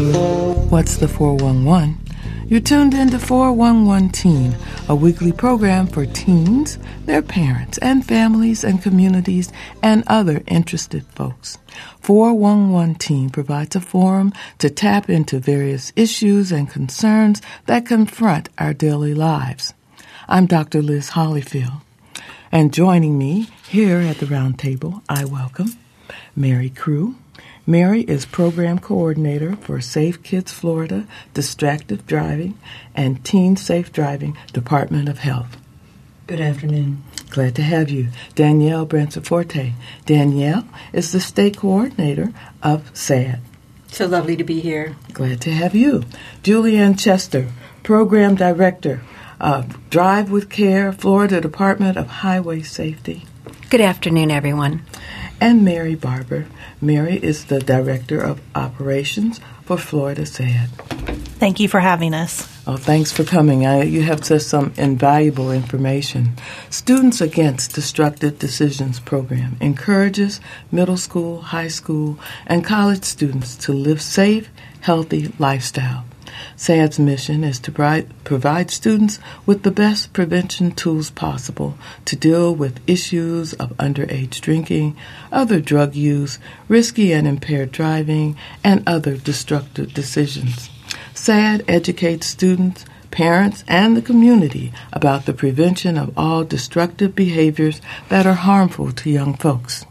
What's the 411? You're tuned into 411 Teen, a weekly program for teens, their parents, and families and communities and other interested folks. 411 Teen provides a forum to tap into various issues and concerns that confront our daily lives. I'm Dr. Liz Hollyfield, and joining me here at the round table, I welcome Mary Crew. Mary is Program Coordinator for Safe Kids Florida, Distracted Driving, and Teen Safe Driving, Department of Health. Good afternoon. Glad to have you. Danielle Branceforte. Danielle is the State Coordinator of SAD. So lovely to be here. Glad to have you. Julianne Chester, Program Director of Drive with Care, Florida Department of Highway Safety. Good afternoon, everyone. And Mary Barber. Mary is the Director of Operations for Florida SAD. Thank you for having us. Oh, thanks for coming. You have just some invaluable information. Students Against Destructive Decisions program encourages middle school, high school, and college students to live safe, healthy lifestyle. SAD's mission is to provide students with the best prevention tools possible to deal with issues of underage drinking, other drug use, risky and impaired driving, and other destructive decisions. SAD educates students, parents, and the community about the prevention of all destructive behaviors that are harmful to young folks.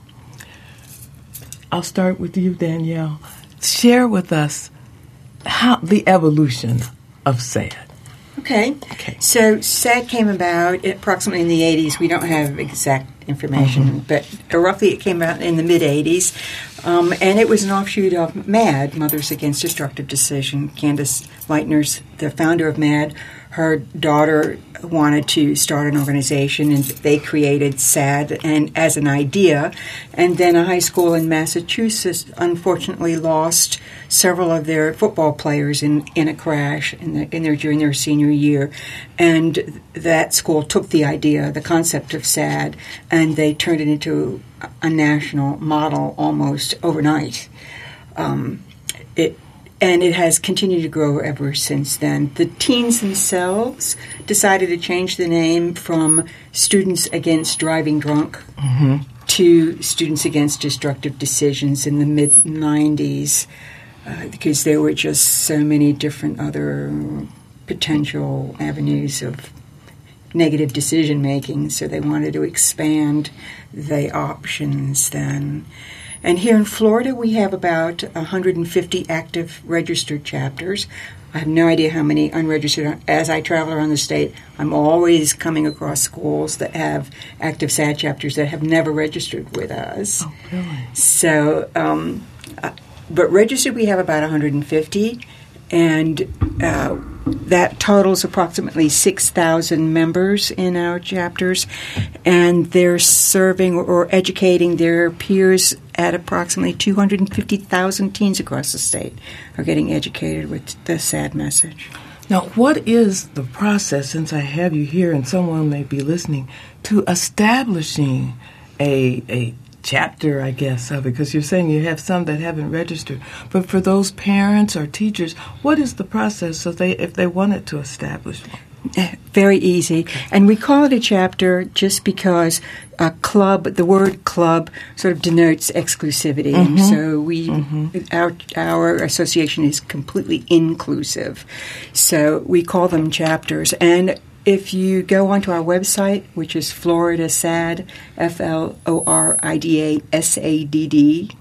I'll start with you, Danielle. Share with us how the evolution of SAD. Okay. So SAD came about approximately in the 80s. We don't have exact information, but roughly it came out in the mid-80s. And it was an offshoot of MAD, Mothers Against Destructive Decision. Candace Leitner's the founder of MAD. Her daughter wanted to start an organization, and they created SAD and as an idea. And then a high school in Massachusetts unfortunately lost several of their football players in a crash during their senior year. And that school took the idea, the concept of SAD, and they turned it into a national model almost overnight. It has continued to grow ever since then. The teens themselves decided to change the name from Students Against Driving Drunk to Students Against Destructive Decisions in the mid-90s because there were just so many different other potential avenues of negative decision-making, so they wanted to expand the options then. And here in Florida, we have about 150 active registered chapters. I have no idea how many unregistered. As I travel around the state, I'm always coming across schools that have active SAD chapters that have never registered with us. Oh, really? So, but registered, we have about 150, and that totals approximately 6,000 members in our chapters, and they're serving or educating their peers at approximately 250,000 teens across the state are getting educated with the SAD message. Now, what is the process, since I have you here and someone may be listening, to establishing a chapter, I guess, of it? Because you're saying you have some that haven't registered. But for those parents or teachers, what is the process so if they wanted to establish one? Very easy. And we call it a chapter just because a club, the word club, sort of denotes exclusivity. And so our association is completely inclusive. So we call them chapters. And if you go onto our website, which is Florida SAD, FLORIDASADD,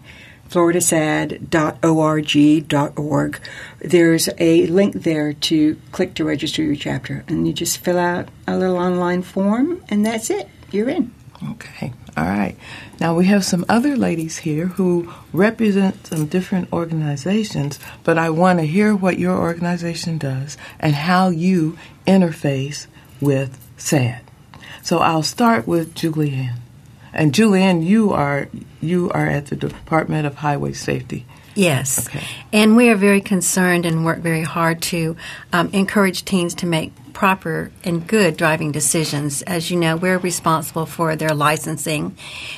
floridasad.org.org. There's a link there to click to register your chapter, and you just fill out a little online form, and that's it. You're in. Okay. All right. Now, we have some other ladies here who represent some different organizations, but I want to hear what your organization does and how you interface with SAD. So I'll start with Julianne. And Julianne, you are at the Department of Highway Safety. Yes. Okay. And we are very concerned and work very hard to encourage teens to make proper and good driving decisions. As you know, we're responsible for their licensing,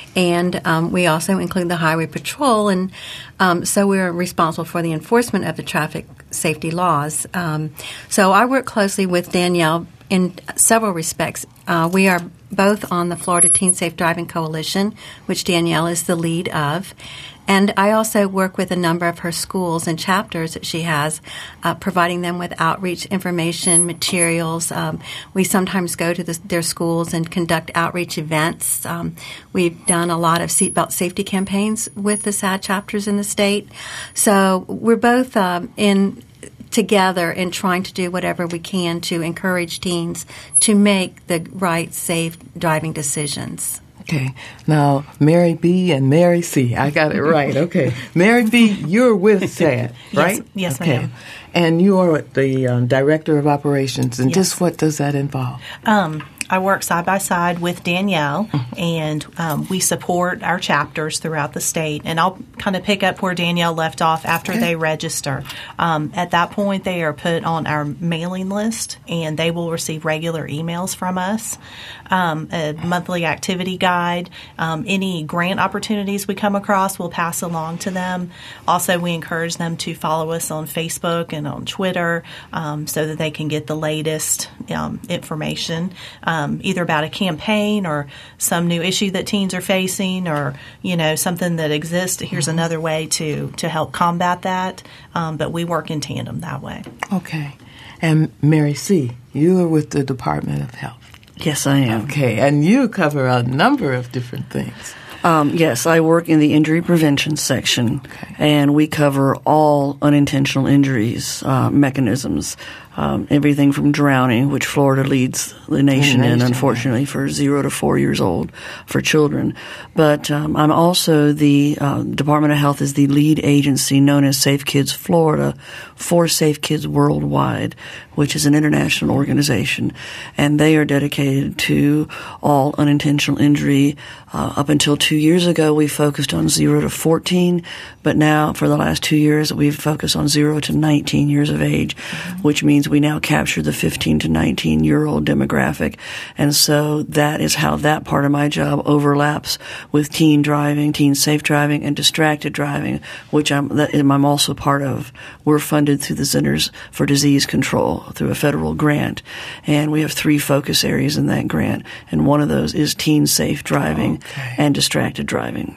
and we also include the Highway Patrol, and so we're responsible for the enforcement of the traffic safety laws. So I work closely with Danielle in several respects. We are both on the Florida Teen Safe Driving Coalition, which Danielle is the lead of. And I also work with a number of her schools and chapters that she has, providing them with outreach information, materials. We sometimes go to their schools and conduct outreach events. We've done a lot of seatbelt safety campaigns with the SAD chapters in the state. So we're both together in trying to do whatever we can to encourage teens to make the right, safe driving decisions. Okay. Now, Mary B. and Mary C. I got it right. Okay. Mary B., you're with SAD, right? Yes, okay. ma'am. And you are the Director of Operations. And Yes. just what does that involve? I work side by side with Danielle, and we support our chapters throughout the state. And I'll kind of pick up where Danielle left off after they register. At that point, they are put on our mailing list, and they will receive regular emails from us, a monthly activity guide. Any grant opportunities we come across, we'll pass along to them. Also, we encourage them to follow us on Facebook and on Twitter so that they can get the latest information. Either about a campaign or some new issue that teens are facing, or something that exists. Here's another way to help combat that. But we work in tandem that way. Okay. And Mary C., you are with the Department of Health. Yes, I am. Okay. And you cover a number of different things. Yes, I work in the injury prevention section, and we cover all unintentional injuries mechanisms. Everything from drowning, which Florida leads the nation in, unfortunately, for 0 to 4 years old for children. But I'm also the Department of Health is the lead agency known as Safe Kids Florida for Safe Kids Worldwide, which is an international organization, and they are dedicated to all unintentional injury. Up until 2 years ago, we focused on 0 to 14, but now for the last 2 years, we've focused on 0 to 19 years of age, which means we now capture the 15 to 19-year-old demographic. And so that is how that part of my job overlaps with teen driving, teen safe driving, and distracted driving, which I'm also part of. We're funded through the Centers for Disease Control through a federal grant, and we have 3 focus areas in that grant, and one of those is teen safe driving and distracted driving.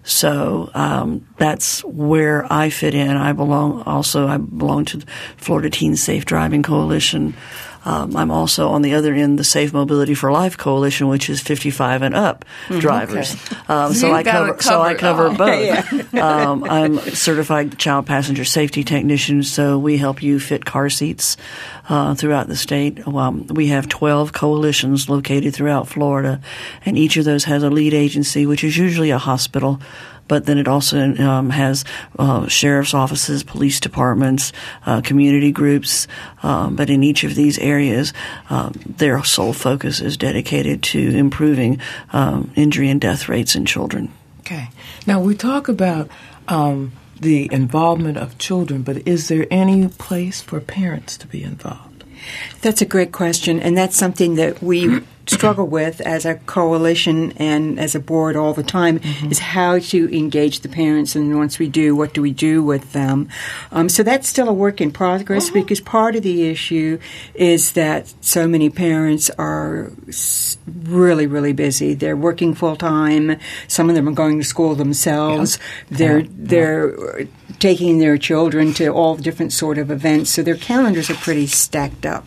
So that's where I fit in. I belong to the Florida Teen Safe Driving Coalition. I'm also on the other end, the Safe Mobility for Life Coalition, which is 55 and up drivers. So I cover both. I'm a certified child passenger safety technician, so we help you fit car seats throughout the state. We have 12 coalitions located throughout Florida, and each of those has a lead agency, which is usually a hospital. But then it also has sheriff's offices, police departments, community groups. But in each of these areas, their sole focus is dedicated to improving injury and death rates in children. Okay. Now, we talk about the involvement of children, but is there any place for parents to be involved? That's a great question, and that's something that we struggle with as a coalition and as a board all the time, is how to engage the parents, and once we do, what do we do with them? So that's still a work in progress, because part of the issue is that so many parents are really, really busy. They're working full time. Some of them are going to school themselves. They're taking their children to all different sort of events, so their calendars are pretty stacked up.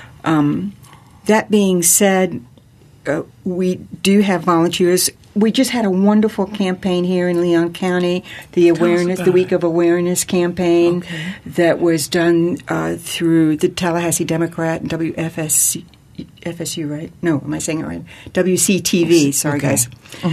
That being said, we do have volunteers. We just had a wonderful campaign here in Leon County, the Week of Awareness campaign that was done through the Tallahassee Democrat and FSU, right? No, am I saying it right? WCTV, sorry guys.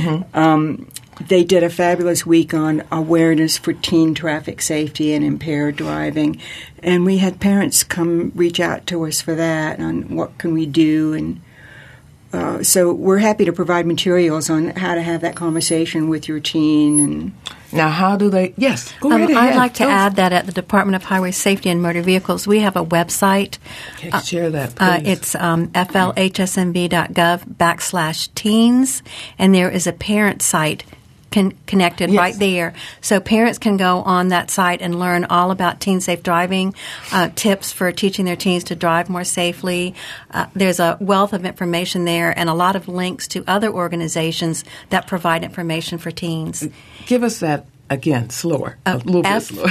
They did a fabulous week on awareness for teen traffic safety and impaired driving. And we had parents come reach out to us for that, on what can we do. And So we're happy to provide materials on how to have that conversation with your teen. And now, how do they? Yes, go right ahead. I'd like to add that at the Department of Highway Safety and Motor Vehicles, we have a website. Okay, share that, please. It's flhsmv.gov/teens, and there is a parent site connected right there. So parents can go on that site and learn all about teen safe driving, tips for teaching their teens to drive more safely. There's a wealth of information there and a lot of links to other organizations that provide information for teens. Give us that again, slower, a little bit slower.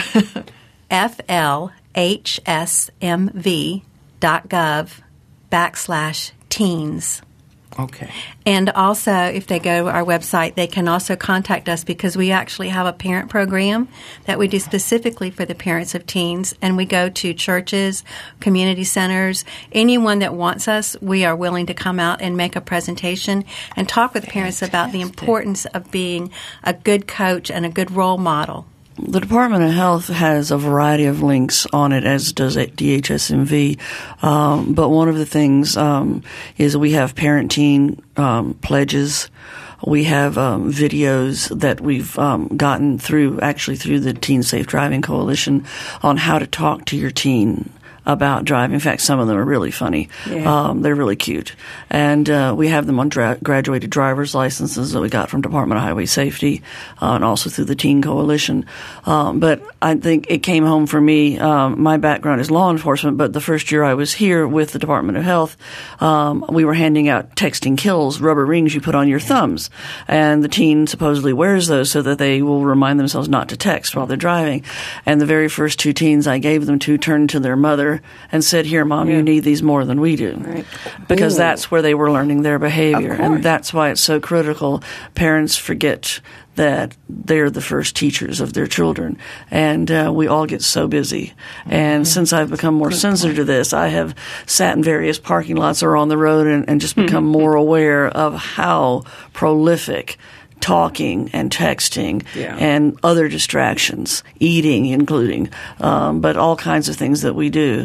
flhsmv.gov/teens. Okay. And also, if they go to our website, they can also contact us because we actually have a parent program that we do specifically for the parents of teens. And we go to churches, community centers, anyone that wants us, we are willing to come out and make a presentation and talk with parents about the importance of being a good coach and a good role model. The Department of Health has a variety of links on it, as does DHSMV. But one of the things is we have parent-teen pledges. We have videos that we've gotten through the Teen Safe Driving Coalition on how to talk to your teen about driving. In fact, some of them are really funny. Yeah. They're really cute. And we have them on graduated driver's licenses that we got from Department of Highway Safety and also through the Teen Coalition. But I think it came home for me. My background is law enforcement, but the first year I was here with the Department of Health, we were handing out texting kills, rubber rings you put on your thumbs. And the teen supposedly wears those so that they will remind themselves not to text while they're driving. And the very first two teens I gave them to turned to their mother and said, "Here, Mom, you need these more than we do." Right. Because that's where they were learning their behavior. And that's why it's so critical. Parents forget that they're the first teachers of their children. And we all get so busy. And since I've become more sensitive to this, I have sat in various parking lots or on the road and just become more aware of how prolific talking and texting and other distractions, eating including, but all kinds of things that we do.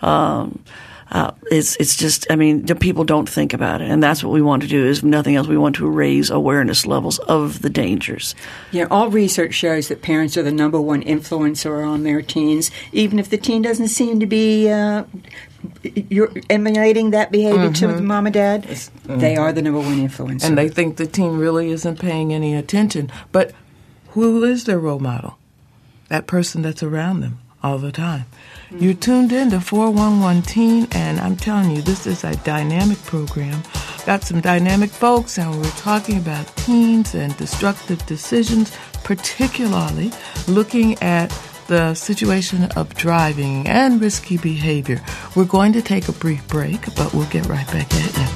It's just, people don't think about it. And that's what we want to do is nothing else. We want to raise awareness levels of the dangers. Yeah, all research shows that parents are the number one influencer on their teens, even if the teen doesn't seem to be you're emulating that behavior to mom and dad. They are the number one influencer. And they think the teen really isn't paying any attention. But who is their role model? That person that's around them all the time. You're tuned in to 411 Teen, and I'm telling you, this is a dynamic program. Got some dynamic folks, and we're talking about teens and destructive decisions, particularly looking at the situation of driving and risky behavior. We're going to take a brief break, but we'll get right back at you.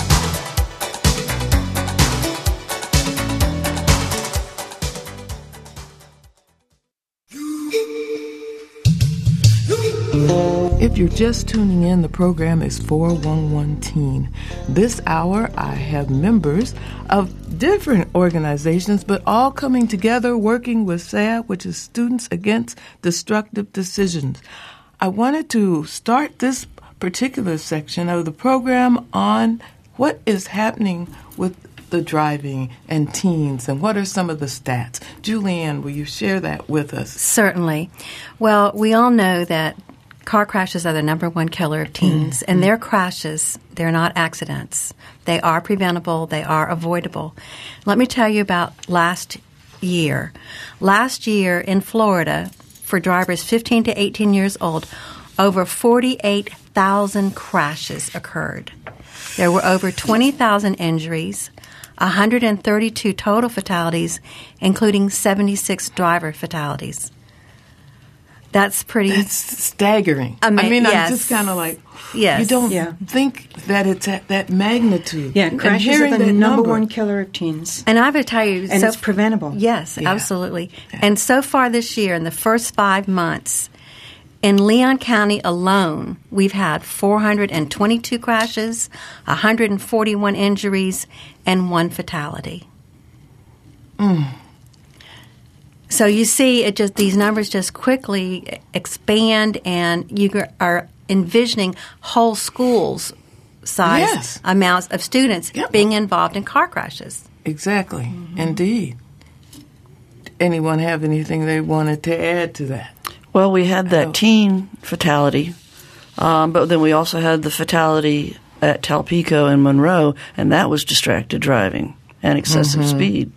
If you're just tuning in, the program is 411 Teen. This hour, I have members of different organizations, but all coming together, working with SAD, which is Students Against Destructive Decisions. I wanted to start this particular section of the program on what is happening with the driving and teens, and what are some of the stats? Julianne, will you share that with us? Certainly. Well, we all know that car crashes are the number one killer of teens, and their crashes, they're not accidents. They are preventable. They are avoidable. Let me tell you about last year. Last year in Florida, for drivers 15 to 18 years old, over 48,000 crashes occurred. There were over 20,000 injuries, 132 total fatalities, including 76 driver fatalities. That's staggering. Yes. I'm just kind of like, yes. You don't think that it's at that magnitude. Yeah, crashes are the number one killer of teens. And I would tell you, and it's preventable. Yes, absolutely. Yeah. And so far this year, in the first 5 months, in Leon County alone, we've had 422 crashes, 141 injuries, and 1 fatality. So you see, these numbers just quickly expand, and you are envisioning whole schools size amounts of students being involved in car crashes. Exactly. Indeed. Anyone have anything they wanted to add to that? Well, we had that teen fatality, but then we also had the fatality at Talpico and Monroe, and that was distracted driving and excessive speed.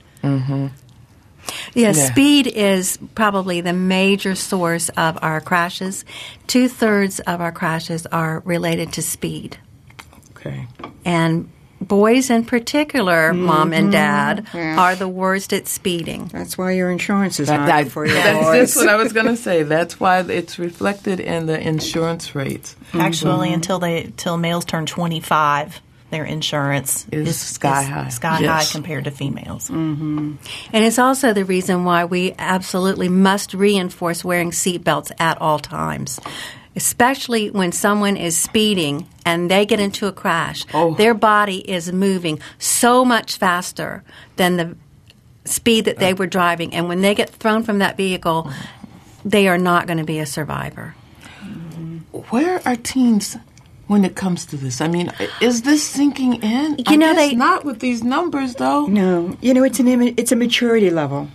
Speed is probably the major source of our crashes. 2/3 of our crashes are related to speed. Okay. And boys in particular, Mom and Dad, are the worst at speeding. That's why your insurance is high for your That's boys. just what I was going to say. That's why it's reflected in the insurance rates. Actually, until males turn 25, their insurance is sky high. Sky high compared to females. And it's also the reason why we absolutely must reinforce wearing seatbelts at all times. Especially when someone is speeding and they get into a crash. Their body is moving so much faster than the speed that they were driving. And when they get thrown from that vehicle, they are not going to be a survivor. Where are teens when it comes to this? I mean, is this sinking in? You know, they not with these numbers, though. No. It's a maturity level.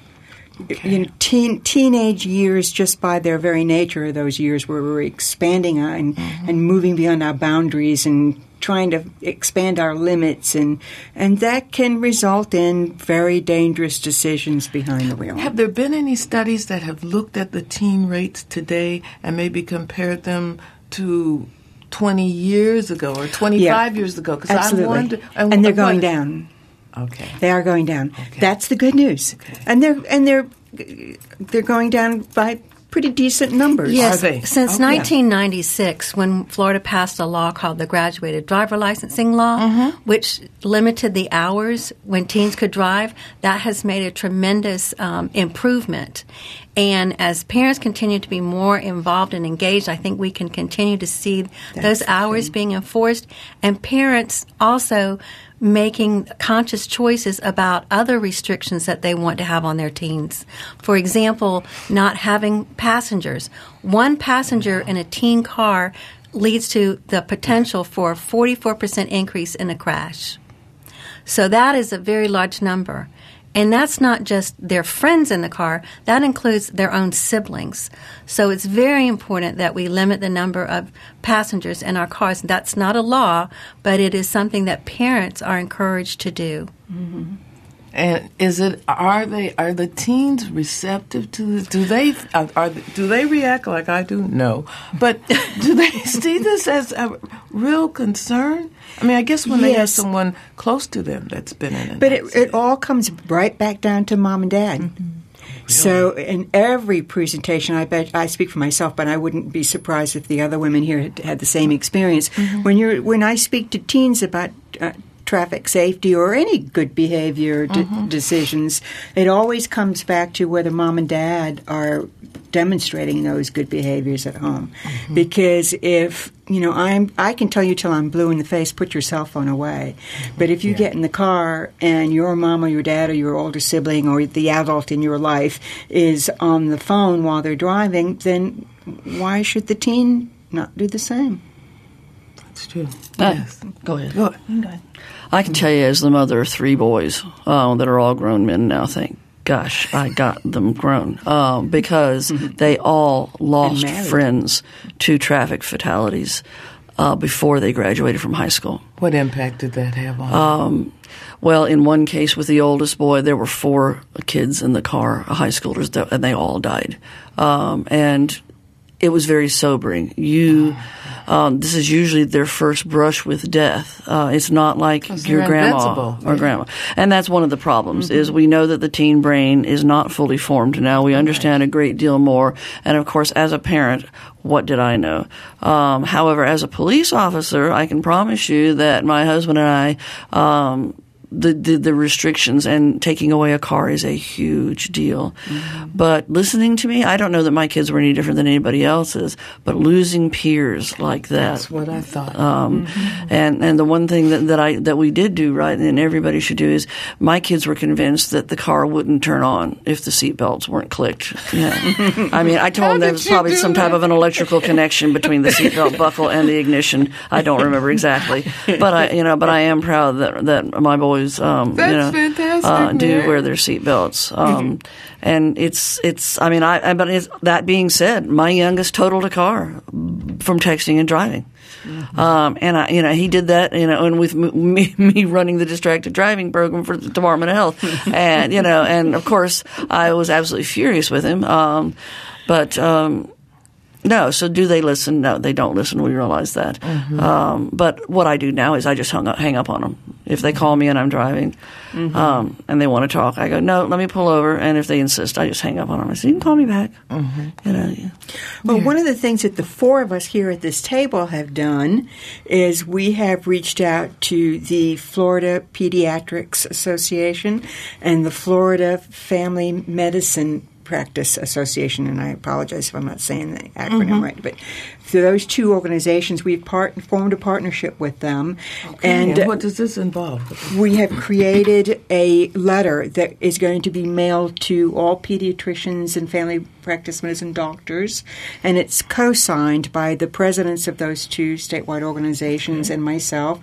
Teenage years, just by their very nature, are those years where we're expanding and moving beyond our boundaries and trying to expand our limits, and that can result in very dangerous decisions behind the wheel. Have there been any studies that have looked at the teen rates today and maybe compared them to 20 years ago or 25 years ago? Absolutely. And they're going down. Okay. They are going down. Okay. That's the good news. Okay. And they're going down by pretty decent numbers. Yes. Are they? Since 1996, when Florida passed a law called the Graduated Driver Licensing Law, which limited the hours when teens could drive, that has made a tremendous improvement. And as parents continue to be more involved and engaged, I think we can continue to see those hours being enforced, and parents also making conscious choices about other restrictions that they want to have on their teens. For example, not having passengers. One passenger in a teen car leads to the potential for a 44% increase in a crash. So that is a very large number. And that's not just their friends in the car, that includes their own siblings. So it's very important that we limit the number of passengers in our cars. That's not a law, but it is something that parents are encouraged to do. And are the teens receptive to this? Do they react like I do? No. But do they see this as a real concern? I mean, I guess when they have someone close to them that's been in it. But it all comes right back down to mom and dad. Really? So in every presentation, I speak for myself, but I wouldn't be surprised if the other women here had the same experience. When I speak to teens about traffic safety or any good behavior decisions, it always comes back to whether mom and dad are demonstrating those good behaviors at home. Because if, I can tell you till I'm blue in the face, put your cell phone away. But if you get in the car and your mom or your dad or your older sibling or the adult in your life is on the phone while they're driving, then why should the teen not do the same? That's true. Yes. Go ahead. I can tell you as the mother of 3 boys that are all grown men now, thank gosh, I got them grown because they all lost friends to traffic fatalities before they graduated from high school. What impact did that have on them? Well, in one case with the oldest boy, there were 4 kids in the car, high schoolers, and they all died. And it was very sobering. This is usually their first brush with death. It's not like your grandma or grandma. And that's one of the problems is we know that the teen brain is not fully formed now. We understand a great deal more. And, of course, as a parent, what did I know? However, as a police officer, I can promise you that my husband and I the restrictions, and taking away a car is a huge deal. But listening to me, I don't know that my kids were any different than anybody else's, but losing peers like that. That's what I thought. And the one thing that we did do right, and everybody should do, is my kids were convinced that the car wouldn't turn on if the seatbelts weren't clicked. Yeah. I mean, I told them there was probably some type of an electrical connection between the seatbelt buckle and the ignition. I don't remember exactly, but I am proud that my boys, fantastic, do wear their seatbelts. And that being said, my youngest totaled a car from texting and driving. And he did that, and with me running the distracted driving program for the Department of Health, and and of course I was absolutely furious with him. No. So do they listen? No, they don't listen. We realize that. But what I do now is I just hang up on them. If they call me and I'm driving, and they want to talk, I go, no, let me pull over. And if they insist, I just hang up on them. I say, you can call me back. Well, one of the things that the four of us here at this table have done is we have reached out to the Florida Pediatrics Association and the Florida Family Medicine Practice Association, and I apologize if I'm not saying the acronym right, but for those two organizations, we've formed a partnership with them. Okay. And what does this involve? We have created a letter that is going to be mailed to all pediatricians and family practice medicine doctors, and it's co-signed by the presidents of those two statewide organizations and myself.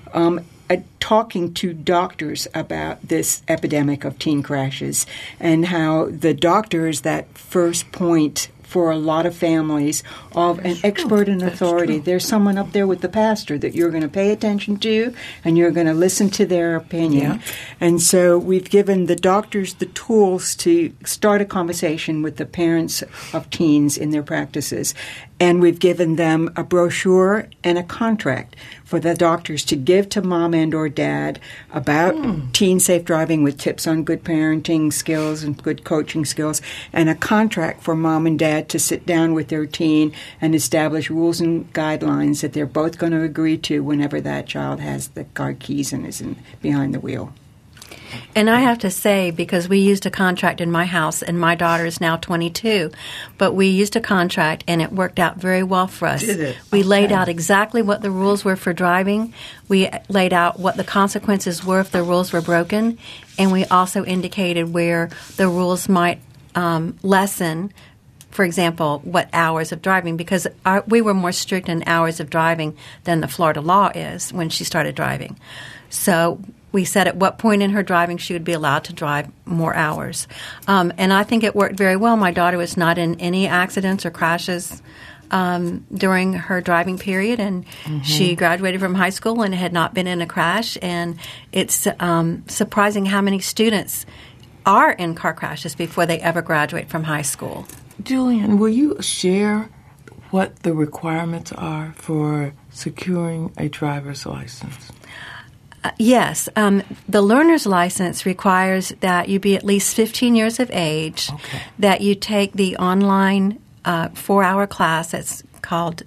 Talking to doctors about this epidemic of teen crashes and how the doctor is that first point for a lot of families of an expert and authority. There's someone up there with the pastor that you're going to pay attention to and you're going to listen to their opinion. And so we've given the doctors the tools to start a conversation with the parents of teens in their practices. And we've given them a brochure and a contract for the doctors to give to mom and or dad about teen safe driving with tips on good parenting skills and good coaching skills, and a contract for mom and dad to sit down with their teen and establish rules and guidelines that they're both going to agree to whenever that child has the car keys and is behind the wheel. And I have to say, because we used a contract in my house, and my daughter is now 22, but we used a contract, and it worked out very well for us. Did it? We laid out exactly what the rules were for driving. We laid out what the consequences were if the rules were broken, and we also indicated where the rules might lessen, for example, what hours of driving, because we were more strict in hours of driving than the Florida law is when she started driving. So we said at what point in her driving she would be allowed to drive more hours. And I think it worked very well. My daughter was not in any accidents or crashes during her driving period, and she graduated from high school and had not been in a crash. And it's surprising how many students are in car crashes before they ever graduate from high school. Julian, will you share what the requirements are for securing a driver's license? Yes. The learner's license requires that you be at least 15 years of age, that you take the online 4-hour class that's called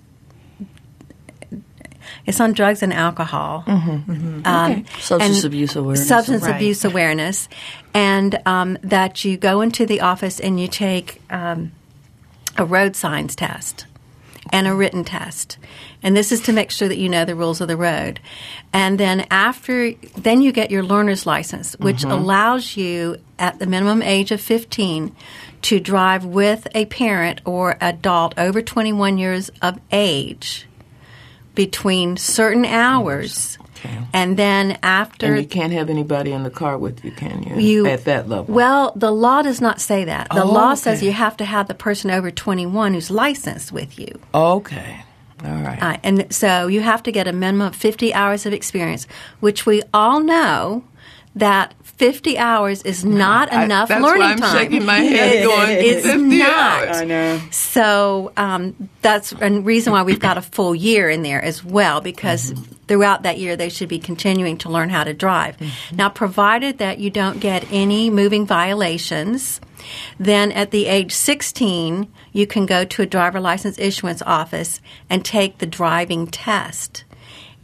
it's on drugs and alcohol. Substance abuse awareness. Substance abuse awareness. And that you go into the office and you take a road signs test and a written test. And this is to make sure that you know the rules of the road. And then then you get your learner's license, which allows you at the minimum age of 15 to drive with a parent or adult over 21 years of age between certain hours. And then after... And you can't have anybody in the car with you, can you? At that level? Well, the law does not say that. The law says you have to have the person over 21 who's licensed with you. Okay. All right. And so you have to get a minimum of 50 hours of experience, which we all know that 50 hours is not enough learning time. That's why I'm shaking my head going, it's 50 not. hours. I know. So that's a reason why we've got a full year in there as well, because throughout that year they should be continuing to learn how to drive. Now, provided that you don't get any moving violations, then at the age 16, you can go to a driver license issuance office and take the driving test.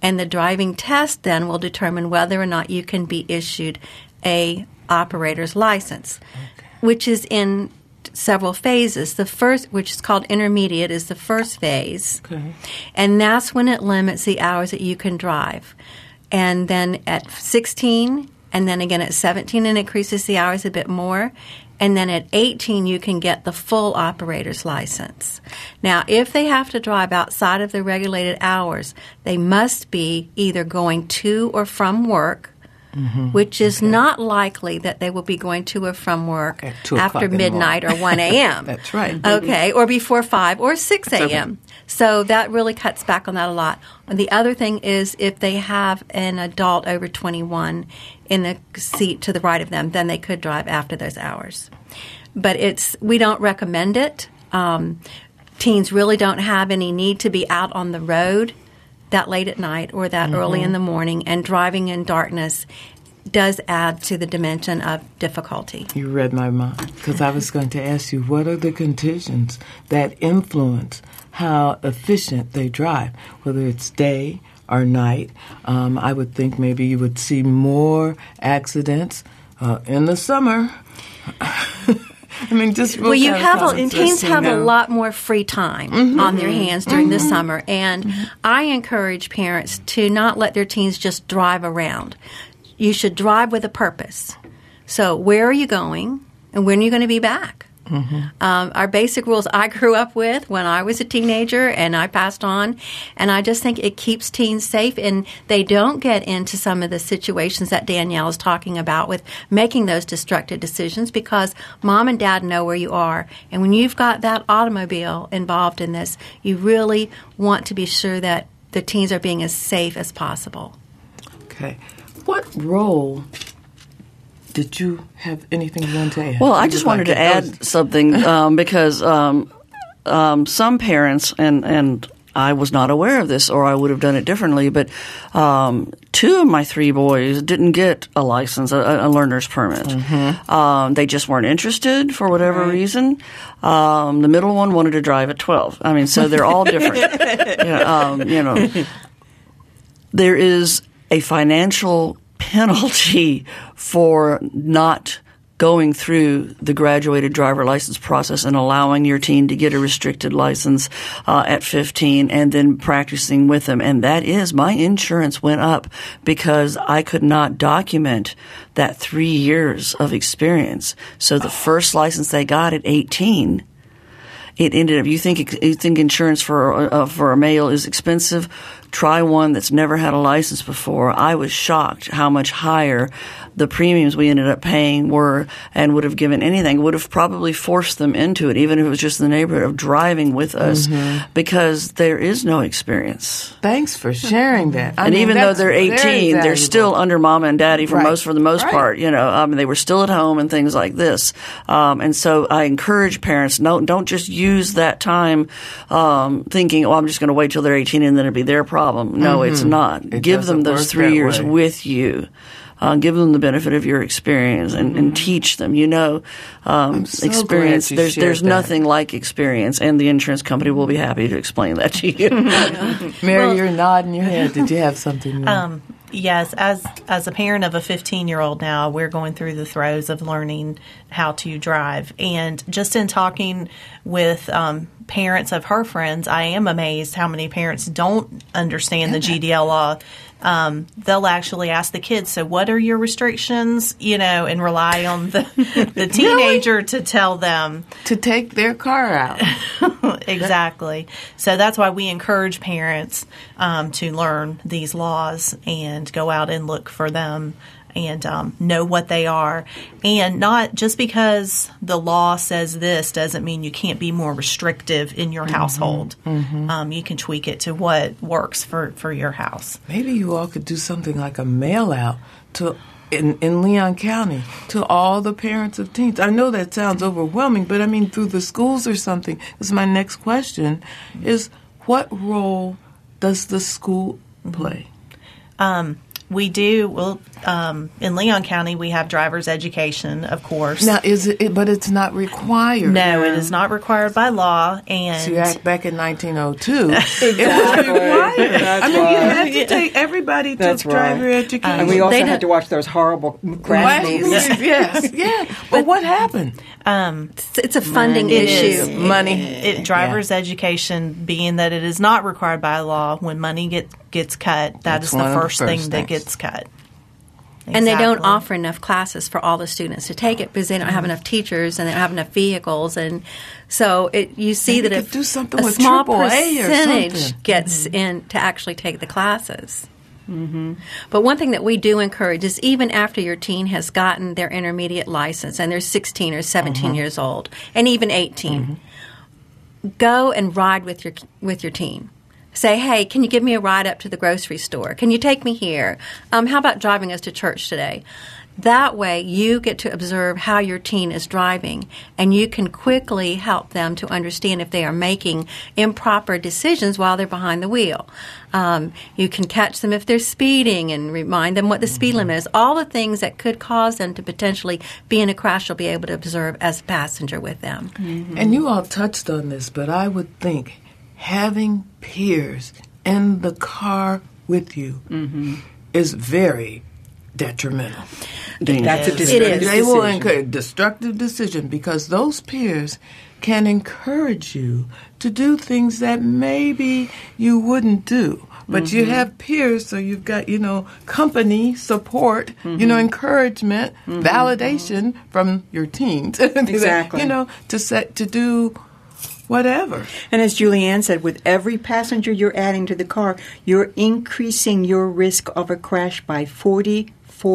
And the driving test then will determine whether or not you can be issued a operator's license, which is in several phases. The first, which is called intermediate, is the first phase. Okay. And that's when it limits the hours that you can drive. And then at 16, and then again at 17, it increases the hours a bit more. And then at 18, you can get the full operator's license. Now, if they have to drive outside of the regulated hours, they must be either going to or from work, which is not likely that they will be going to or from work At 2 o'clock after in the midnight or 1 a.m. That's right. Okay, or before 5 or 6 a.m. So that really cuts back on that a lot. And the other thing is if they have an adult over 21 in the seat to the right of them, then they could drive after those hours. But we don't recommend it. Teens really don't have any need to be out on the road that late at night or that early in the morning, and driving in darkness does add to the dimension of difficulty. You read my mind, because I was going to ask you, what are the conditions that influence how efficient they drive, whether it's day or night? I would think maybe you would see more accidents in the summer. I mean, just well, you have teens have a lot more free time on their hands during the summer, and I encourage parents to not let their teens just drive around. You should drive with a purpose. So, where are you going, and when are you going to be back? Our basic rules I grew up with when I was a teenager, and I passed on, and I just think it keeps teens safe, and they don't get into some of the situations that Danielle is talking about with making those destructive decisions, because mom and dad know where you are. And when you've got that automobile involved in this, you really want to be sure that the teens are being as safe as possible. Okay. What role did you have anything you wanted to add? Well, I just wanted to add something because some parents, and I was not aware of this or I would have done it differently, but 2 of my 3 boys didn't get a license, a learner's permit. They just weren't interested for whatever reason. The middle one wanted to drive at 12. I mean, so they're all different. There is a financial penalty for not going through the graduated driver license process and allowing your teen to get a restricted license at 15 and then practicing with them. And that is, my insurance went up because I could not document that 3 years of experience. So the first license they got at 18, it ended up, you think insurance for a male is expensive? Try one that's never had a license before. I was shocked how much higher the premiums we ended up paying were, and would have given anything, would have probably forced them into it, even if it was just in the neighborhood, of driving with us, because there is no experience. Thanks for sharing that. And even though they're 18, they're still under mama and daddy for the most part. They were still at home and things like this. And so I encourage parents, don't just use that time thinking, I'm just going to wait till they're 18 and then it'll be their problem. No, it's not. Give them those 3 years with you. Give them the benefit of your experience and teach them. Experience. There's nothing like experience, and the insurance company will be happy to explain that to you. Mary, you're nodding your head. Did you have something? Yes, as a parent of a 15-year-old now, we're going through the throes of learning how to drive. And just in talking with parents of her friends, I am amazed how many parents don't understand the GDL law. They'll actually ask the kids, so what are your restrictions, and rely on the teenager to tell them. To take their car out. Exactly. So that's why we encourage parents to learn these laws and go out and look for them and know what they are. And not just because the law says this doesn't mean you can't be more restrictive in your household. You can tweak it to what works for your house. Maybe you all could do something like a mail out in Leon County to all the parents of teens. I know that sounds overwhelming, but I mean through the schools or something. This is my next question, is what role does the school play? We do. Well, in Leon County, we have driver's education, of course. Now, is it? But it's not required. No, it is not required by law. And So back in 1902, it was required. You had to take everybody to driver education. And we also had to watch those horrible crash movies. Yes, yeah. But what happened? It's a funding issue. Money. Driver's education, being that it is not required by law, when money gets cut, That's is the one of the first thing that gets cut. And they don't Exactly. offer enough classes for all the students to take it because they don't have enough teachers and they don't have enough vehicles. And so you see Maybe that could if do something a with small AAA or percentage something. gets in to actually take the classes. But one thing that we do encourage is even after your teen has gotten their intermediate license and they're 16 or 17 years old and even 18, go and ride with your teen. Say, hey, can you give me a ride up to the grocery store? Can you take me here? How about driving us to church today? That way, you get to observe how your teen is driving, and you can quickly help them to understand if they are making improper decisions while they're behind the wheel. You can catch them if they're speeding and remind them what the speed limit is. All the things that could cause them to potentially be in a crash, you'll be able to observe as a passenger with them. And you all touched on this, but I would think having peers in the car with you is very detrimental. That's a It destructive is. They will decision. encourage destructive decision because those peers can encourage you to do things that maybe you wouldn't do. But you have peers, so you've got, company, support, encouragement, validation from your teens. Exactly. To do whatever. And as Julianne said, with every passenger you're adding to the car, you're increasing your risk of a crash by 44%.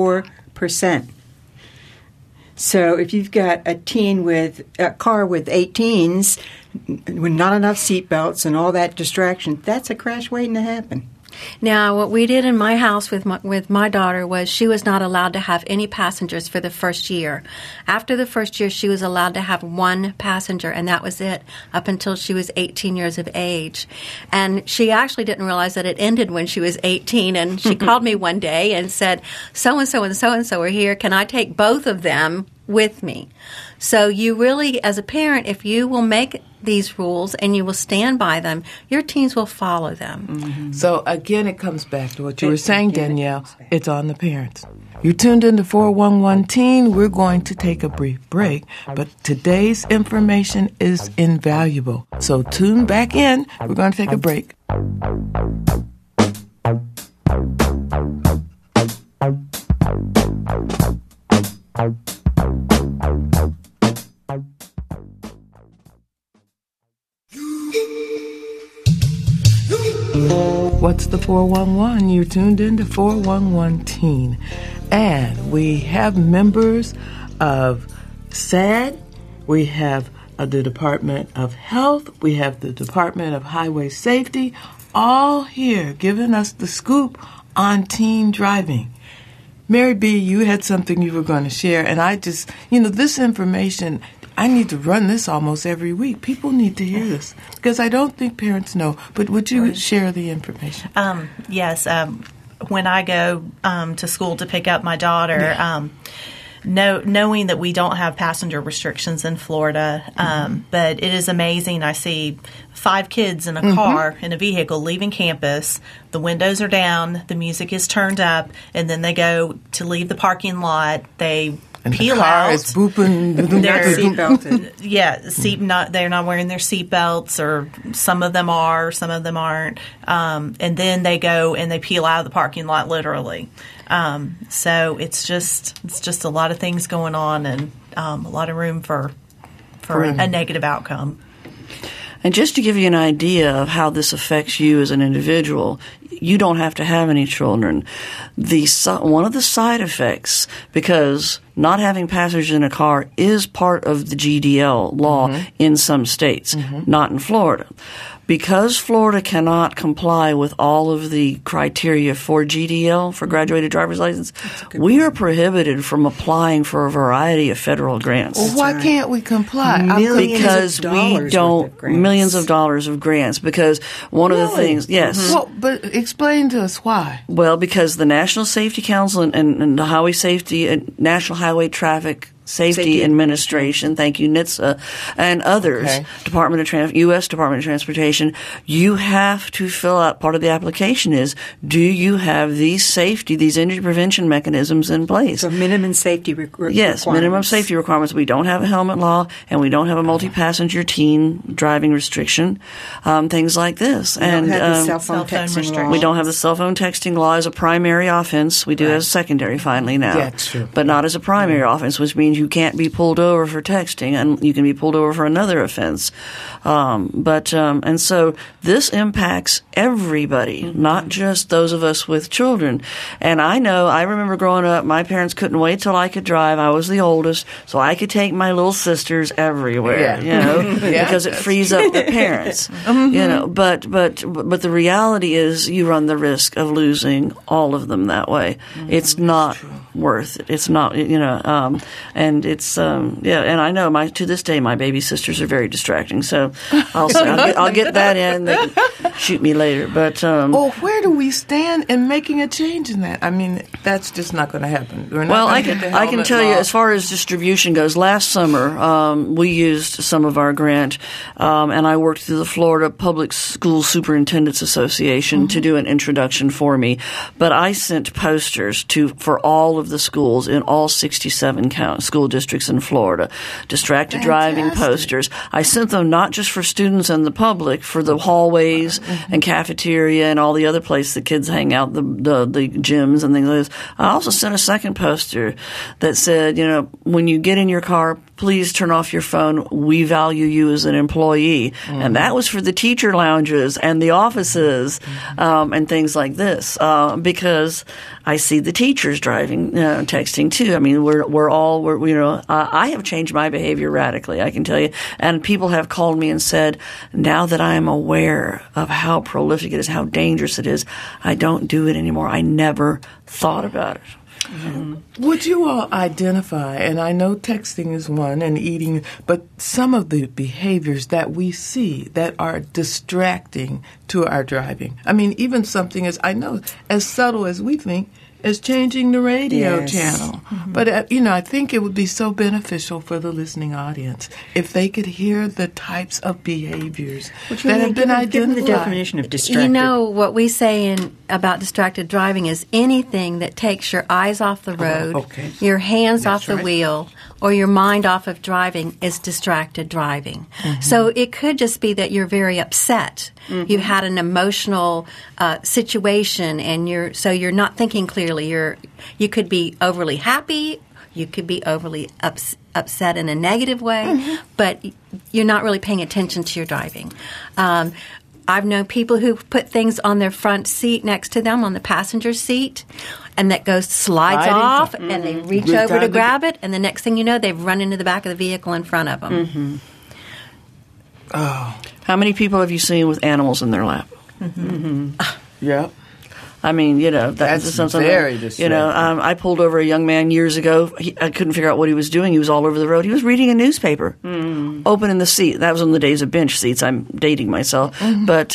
So if you've got a car with 8 teens with not enough seat belts and all that distraction, that's a crash waiting to happen. Now, what we did in my house with my daughter was she was not allowed to have any passengers for the first year. After the first year, she was allowed to have one passenger, and that was it up until she was 18 years of age. And she actually didn't realize that it ended when she was 18, and she called me one day and said, so-and-so and so-and-so are here. Can I take both of them with me? So you really, as a parent, if you will make these rules and you will stand by them, your teens will follow them. So again, it comes back to what you were saying, Danielle. It's on the parents. You tuned into 411 Teen. We're going to take a brief break, but today's information is invaluable. So tune back in. We're going to take a break. What's the 411? You're tuned into 411 Teen. And we have members of SAD, we have the Department of Health, we have the Department of Highway Safety, all here giving us the scoop on teen driving. Mary B., you had something you were going to share, and I just, this information, I need to run this almost every week. People need to hear this because I don't think parents know. But would you share the information? Yes. When I go to school to pick up my daughter, knowing that we don't have passenger restrictions in Florida, but it is amazing. I see 5 kids in a car, in a vehicle, leaving campus. The windows are down, the music is turned up, and then they go to leave the parking lot. They peel the car out. is booping. They're seatbelted. Yeah, they're not wearing their seatbelts, or some of them are, some of them aren't. And then they go and they peel out of the parking lot, literally. So it's just a lot of things going on, and a lot of room for a negative outcome. And just to give you an idea of how this affects you as an individual, you don't have to have any children. One of the side effects, because not having passengers in a car is part of the GDL law in some states, not in Florida. Because Florida cannot comply with all of the criteria for GDL, for graduated driver's license, we are prohibited from applying for a variety of federal grants. Well, why can't we comply? Millions of dollars we don't worth of grants. millions of dollars of grants. Because one of the things, yes. Well, but Explain to us why. Well, because the National Safety Council and the Highway Safety and National Highway Traffic Safety Administration, thank you, NHTSA, and others, U.S. Department of Transportation, you have to fill out, part of the application is, do you have these injury prevention mechanisms in place? So minimum safety requirements. Yes, minimum safety requirements. We don't have a helmet law, and we don't have a multi-passenger teen driving restriction, things like this. We don't have the cell phone texting law. We don't have the cell phone texting law as a primary offense. We do as a secondary finally now. Yeah, true. But not as a primary offense, which means you can't be pulled over for texting, and you can be pulled over for another offense. And so this impacts everybody, not just those of us with children. And I remember growing up, my parents couldn't wait till I could drive. I was the oldest, so I could take my little sisters everywhere, because it frees up the parents, But the reality is, you run the risk of losing all of them that way. It's not worth it. It's not, and it's and I know to this day my baby sisters are very distracting. So I'll get that in. They can shoot me later, but where do we stand in making a change in that? I mean, that's just not going to happen. I can tell you, as far as distribution goes, last summer we used some of our grant, and I worked through the Florida Public School Superintendents Association to do an introduction for me. But I sent posters for all of the schools in all 67 school districts in Florida, distracted driving posters. I sent them not just for students and the public, for the hallways and cafeteria and all the other places that kids hang out, the gyms and things like this. I also sent a second poster that said, when you get in your car, please turn off your phone. We value you as an employee. And that was for the teacher lounges and the offices and things like this, because I see the teachers driving, texting too. I mean, I have changed my behavior radically, I can tell you. And people have called me and said, now that I am aware of how prolific it is, how dangerous it is, I don't do it anymore. I never thought about it. Would you all identify, and I know texting is one and eating, but some of the behaviors that we see that are distracting to our driving? I mean, even something as subtle as we think is changing the radio channel. But, I think it would be so beneficial for the listening audience if they could hear the types of behaviors that have been identified. Give them the definition of distracted. What we say about distracted driving is anything that takes your eyes off the road, your hands off the wheel, or your mind off of driving is distracted driving. So it could just be that you're very upset. You had an emotional situation, and you're not thinking clearly. You could be overly happy. You could be overly upset in a negative way, but you're not really paying attention to your driving. I've known people who put things on their front seat next to them on the passenger seat, and that slides off, and they reach over to grab it, and the next thing you know, they've run into the back of the vehicle in front of them. Oh. How many people have you seen with animals in their lap? Yep. I mean, that's something. Very distracting. I pulled over a young man years ago. I couldn't figure out what he was doing. He was all over the road. He was reading a newspaper, opening the seat. That was in the days of bench seats. I'm dating myself, but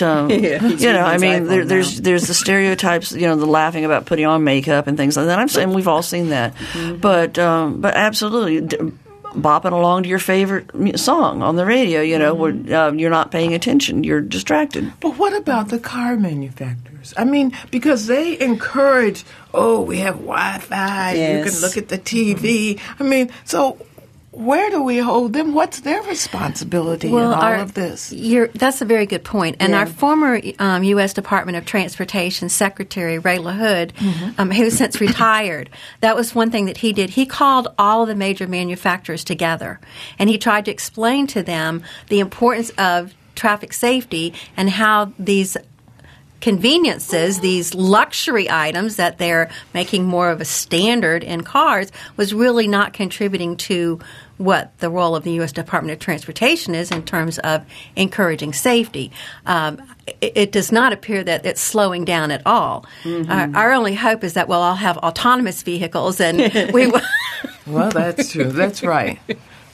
there's the stereotypes. The laughing about putting on makeup and things like that. I'm saying we've all seen that, but absolutely. Bopping along to your favorite song on the radio, where you're not paying attention. You're distracted. But what about the car manufacturers? I mean, because they encourage, we have Wi-Fi, you can look at the TV. I mean, so where do we hold them? What's their responsibility in all of this? That's a very good point. And our former U.S. Department of Transportation Secretary, Ray LaHood, who's since retired, that was one thing that he did. He called all of the major manufacturers together, and he tried to explain to them the importance of traffic safety and how these conveniences, these luxury items that they're making more of a standard in cars, was really not contributing to what the role of the U.S. Department of Transportation is in terms of encouraging safety. It does not appear that it's slowing down at all. Our only hope is that we'll all have autonomous vehicles, and we will. Well, that's true. That's right.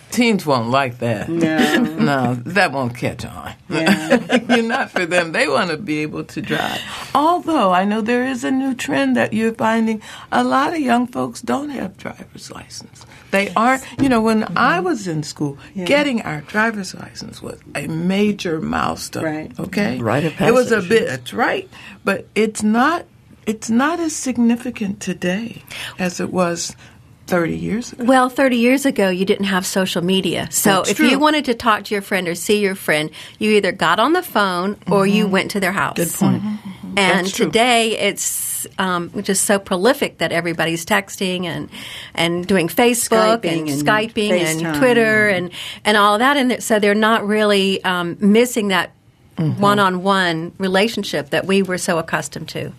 Teens won't like that. No, that won't catch on. Yeah. You're not for them. They want to be able to drive. Although I know there is a new trend that you're finding a lot of young folks don't have driver's license. They aren't, when I was in school, getting our driver's license was a major milestone. Right. Okay? Rite of passage. It was a bit, that's right. But it's not as significant today as it was 30 years ago. Well, 30 years ago, you didn't have social media. So That's if true. you wanted to talk to your friend or see your friend, you either got on the phone or you went to their house. Good point. And That's true. today, it's just so prolific that everybody's texting and doing Facebook and Skyping and FaceTime. Twitter and all of that. And so they're not really missing that one-on-one relationship that we were so accustomed to.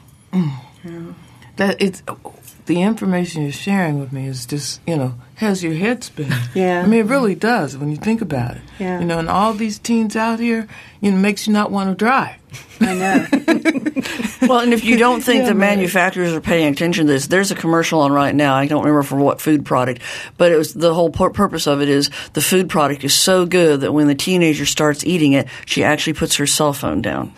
That it's the information you're sharing with me is just, has your head spinning. Yeah. I mean, it really does when you think about it. Yeah. And all these teens out here, makes you not want to drive. I know. Well, and if you don't think the manufacturers are paying attention to this, there's a commercial on right now. I don't remember for what food product, but it was the whole purpose of it is the food product is so good that when the teenager starts eating it, she actually puts her cell phone down.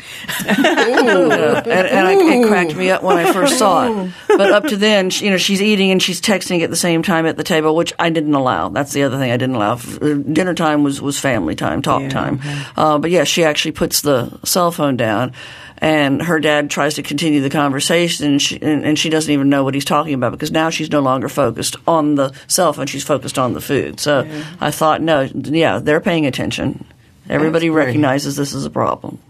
It cracked me up when I first saw it. But up to then, she's eating and she's texting at the same time at the table, which I didn't allow. That's the other thing I didn't allow. Dinner time was family time, talk time. But yeah, she actually puts the cell phone down. And her dad tries to continue the conversation, and she doesn't even know what he's talking about because now she's no longer focused on the cell phone. She's focused on the food. So I thought, they're paying attention. Everybody recognizes this is a problem.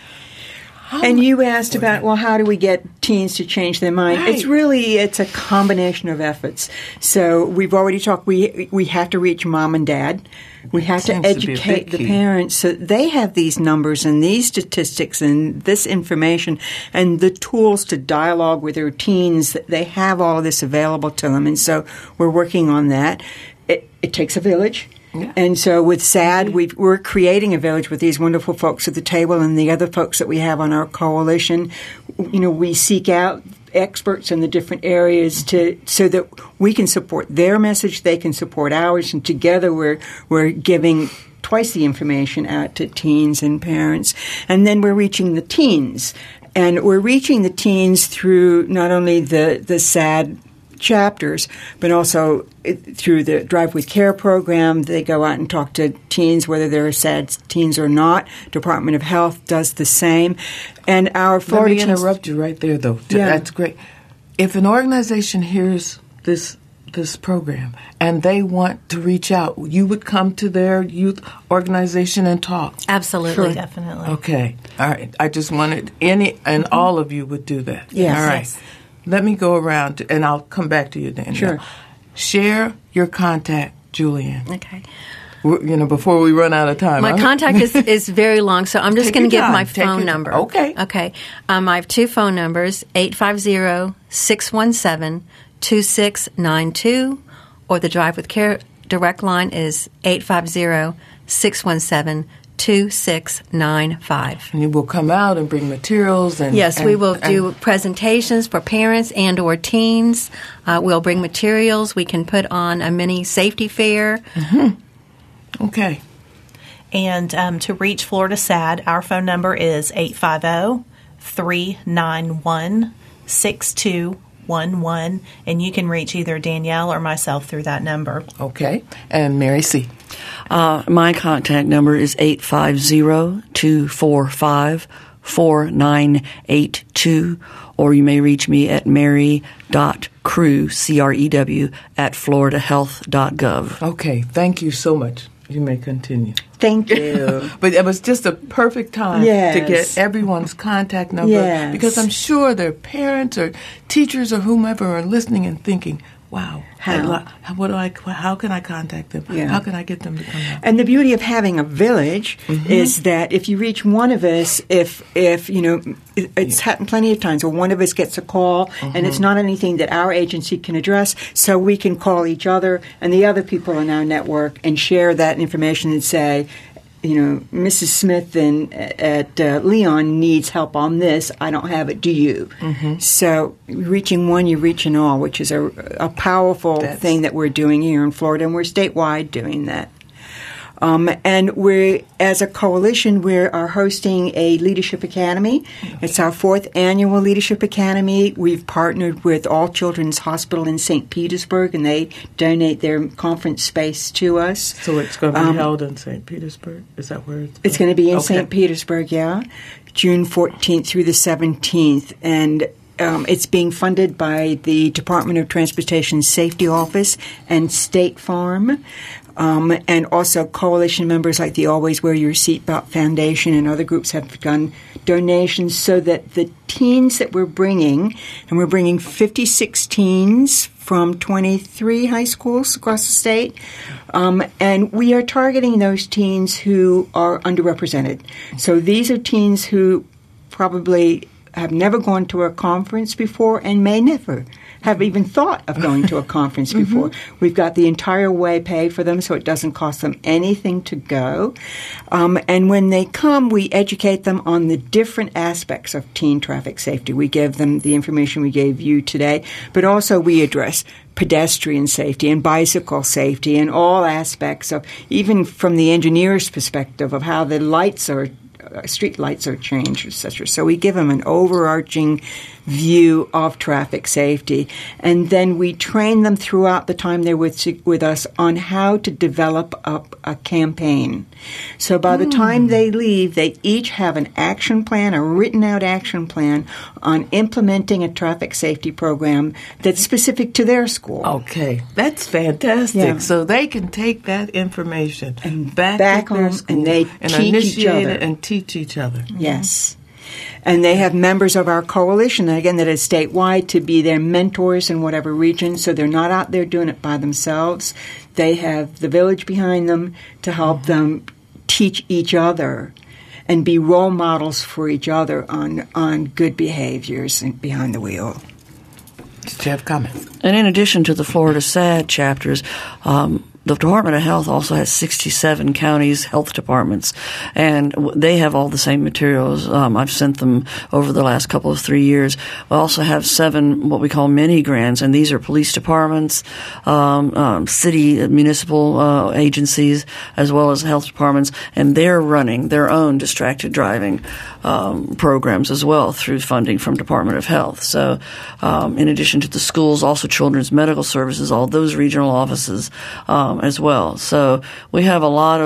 And you asked about, how do we get teens to change their mind? Right. It's a combination of efforts. So we've already talked, we have to reach mom and dad. We have to Seems to be a educate big the key. parents so they have these numbers and these statistics and this information and the tools to dialogue with their teens. They have all of this available to them. And so we're working on that. It takes a village. Yeah. And so with SAD, we're creating a village with these wonderful folks at the table and the other folks that we have on our coalition. We seek out experts in the different areas so that we can support their message, they can support ours, and together we're giving twice the information out to teens and parents. And then we're reaching the teens. And we're reaching the teens through not only the SAD chapters, but also through the Drive with Care program. They go out and talk to teens, whether they're SAD teens or not. Department of Health does the same. And our Florida Let me interrupt you right there, though. Yeah. That's great. If an organization hears this program and they want to reach out, you would come to their youth organization and talk. Absolutely. Definitely. Okay. All right. I just wanted all of you would do that. Yes. All right. Yes. Let me go around, and I'll come back to you, Danielle. Sure. Share your contact, Julianne. Okay. Before we run out of time. My contact is very long, so I'm just Take going to your give my time. Take phone your- number. Okay. Okay. I have two phone numbers, 850-617-2692, or the Drive with Care direct line is 850-617-2695. And you will come out and bring materials. Yes, we will do presentations for parents and or teens. We'll bring materials. We can put on a mini safety fair. Okay. And to reach Florida SAD, our phone number is 850-391-6211, and you can reach either Danielle or myself through that number. Okay. And Mary C. My contact number is 850-245-4982, or you may reach me at mary.crew, C-R-E-W, at floridahealth.gov. Okay. Thank you so much. You may continue. Thank you. But it was just a perfect time Yes. to get everyone's contact number Yes. because I'm sure their parents or teachers or whomever are listening and thinking, wow, how can I contact them? Yeah. How can I get them to come out? And the beauty of having a village is that if you reach one of us, if it's happened plenty of times where one of us gets a call and it's not anything that our agency can address, so we can call each other and the other people in our network and share that information and say, Mrs. Smith at Leon needs help on this. I don't have it. Do you? Mm-hmm. So reaching one, you're reaching all, which is a powerful thing that we're doing here in Florida, and we're statewide doing that. And we, as a coalition, we are hosting a Leadership Academy. It's our 4th annual Leadership Academy. We've partnered with All Children's Hospital in St. Petersburg, and they donate their conference space to us. So it's going to be held in St. Petersburg? Is that where it's going to be in St. Petersburg, June 14th through the 17th. And it's being funded by the Department of Transportation Safety Office and State Farm. And also coalition members like the Always Wear Your Seatbelt Foundation and other groups have done donations so that the teens that we're bringing, and we're bringing 56 teens from 23 high schools across the state, and we are targeting those teens who are underrepresented. So these are teens who probably have never gone to a conference before and may never have even thought of going to a conference before. We've got the entire way paid for them, so it doesn't cost them anything to go. And when they come, we educate them on the different aspects of teen traffic safety. We give them the information we gave you today, but also we address pedestrian safety and bicycle safety and all aspects of, even from the engineer's perspective, of how the lights are street lights are changed, etc. So we give them an overarching view of traffic safety, and then we train them throughout the time they're with us on how to develop up a campaign. So by the time they leave, they each have an action plan, a written out action plan on implementing a traffic safety program that's specific to their school. Okay, that's fantastic. Yeah. So they can take that information and back to their home, school and they teach each other. And teach each other. Yes. And they have members of our coalition, again, that is statewide, to be their mentors in whatever region, so they're not out there doing it by themselves. They have the village behind them to help them teach each other and be role models for each other on good behaviors behind the wheel. Did you have comments? And in addition to the Florida SAD chapters, the Department of Health also has 67 counties' health departments, and they have all the same materials. I've sent them over the last couple of 3 years. We also have 7 what we call mini grants, and these are police departments, city municipal agencies, as well as health departments, and they're running their own distracted driving programs as well through funding from Department of Health. So in addition to the schools, also Children's Medical Services, all those regional offices as well. So we have a lot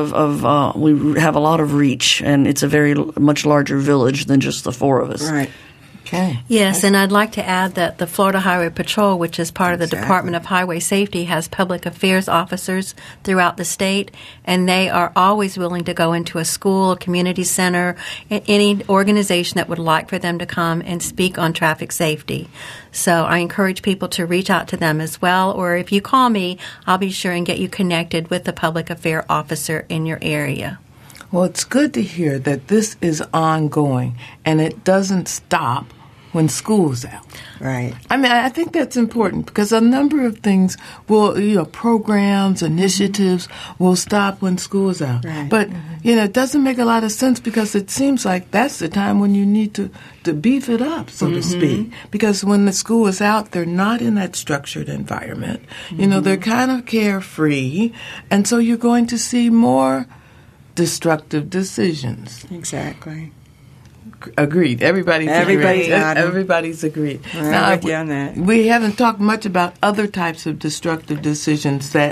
of reach, and it's a very much larger village than just the 4 of us. Right. Okay. Yes, and I'd like to add that the Florida Highway Patrol, which is part of the Department of Highway Safety, has public affairs officers throughout the state, and they are always willing to go into a school, a community center, any organization that would like for them to come and speak on traffic safety. So I encourage people to reach out to them as well, or if you call me, I'll be sure and get you connected with the public affairs officer in your area. Well, it's good to hear that this is ongoing and it doesn't stop when school's out. Right. I mean, I think that's important because a number of things will, programs, initiatives will stop when school's out. Right. But, it doesn't make a lot of sense because it seems like that's the time when you need to beef it up, so to speak. Because when the school is out, they're not in that structured environment. They're kind of carefree. And so you're going to see more destructive decisions. Exactly. Agreed. Everybody's agreed. I'm Now, with you on that. We haven't talked much about other types of destructive decisions that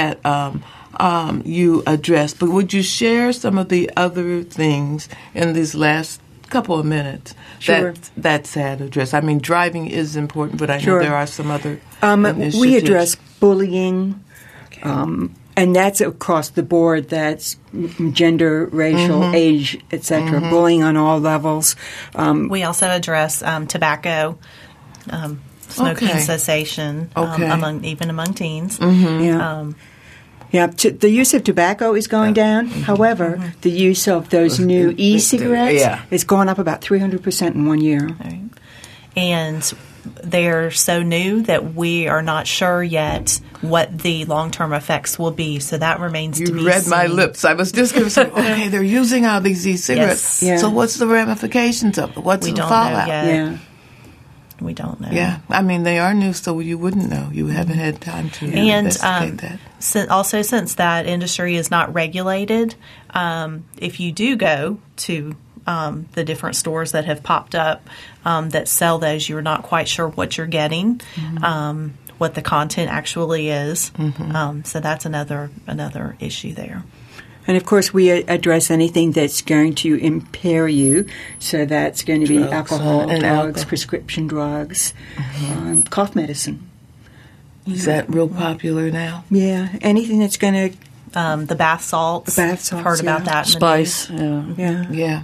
you addressed, but would you share some of the other things in these last couple of minutes that SAD addressed? I mean, driving is important, but I know there are some other initiatives. We address bullying. And that's across the board. That's gender, racial, age, etc. Bullying on all levels. We also address tobacco, smoking cessation, among teens. The use of tobacco is going down. However, the use of those new e-cigarettes is going up about 300% in 1 year. Right. And they're so new that we are not sure yet what the long-term effects will be. So that remains to be seen. You read my lips. I was just going to say, okay, they're using all these e-cigarettes. Yes. Yeah. So what's the ramifications of it? What's We the don't fallout? know yet. Yeah. We don't know. Yeah, I mean, they are new, so you wouldn't know. You haven't had time to investigate that. Since that industry is not regulated, if you do go to the different stores that have popped up that sell those, you're not quite sure what you're getting, what the content actually is. So that's another issue there. And, of course, we address anything that's going to impair you. So that's going to be alcohol, drugs, prescription drugs, cough medicine. Is that real popular now? Yeah, anything that's going to... The bath salts. Bath salts, I've heard about that. In Spice. Yeah.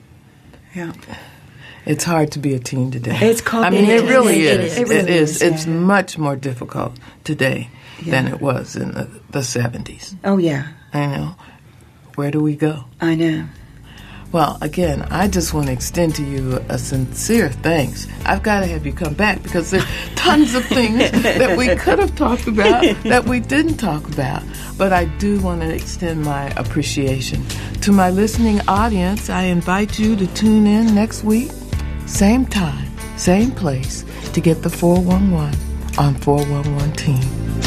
It's hard to be a teen today. It's called. I mean, it really is. It really is. It's Yeah. much more difficult today than it was in the 70s. Oh, yeah. I know. Where do we go? I know. Well, again, I just want to extend to you a sincere thanks. I've got to have you come back because there are tons of things that we could have talked about that we didn't talk about. But I do want to extend my appreciation. To my listening audience, I invite you to tune in next week, same time, same place, to get the 411 on 411 Teen.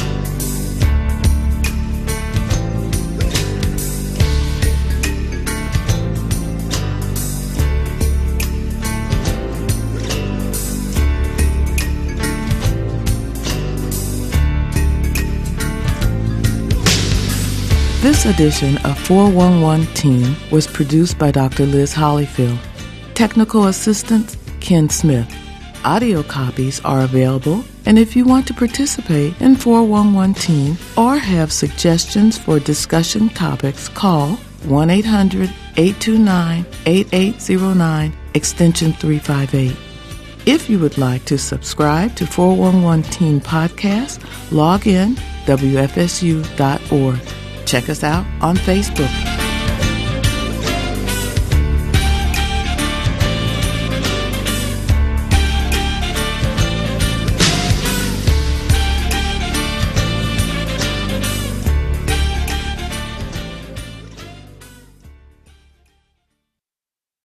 This edition of 411 Teen was produced by Dr. Liz Hollyfield. Technical assistance, Ken Smith. Audio copies are available, and if you want to participate in 411 Teen or have suggestions for discussion topics, call 1-800-829-8809, extension 358. If you would like to subscribe to 411 Teen Podcast, log in WFSU.org. Check us out on Facebook.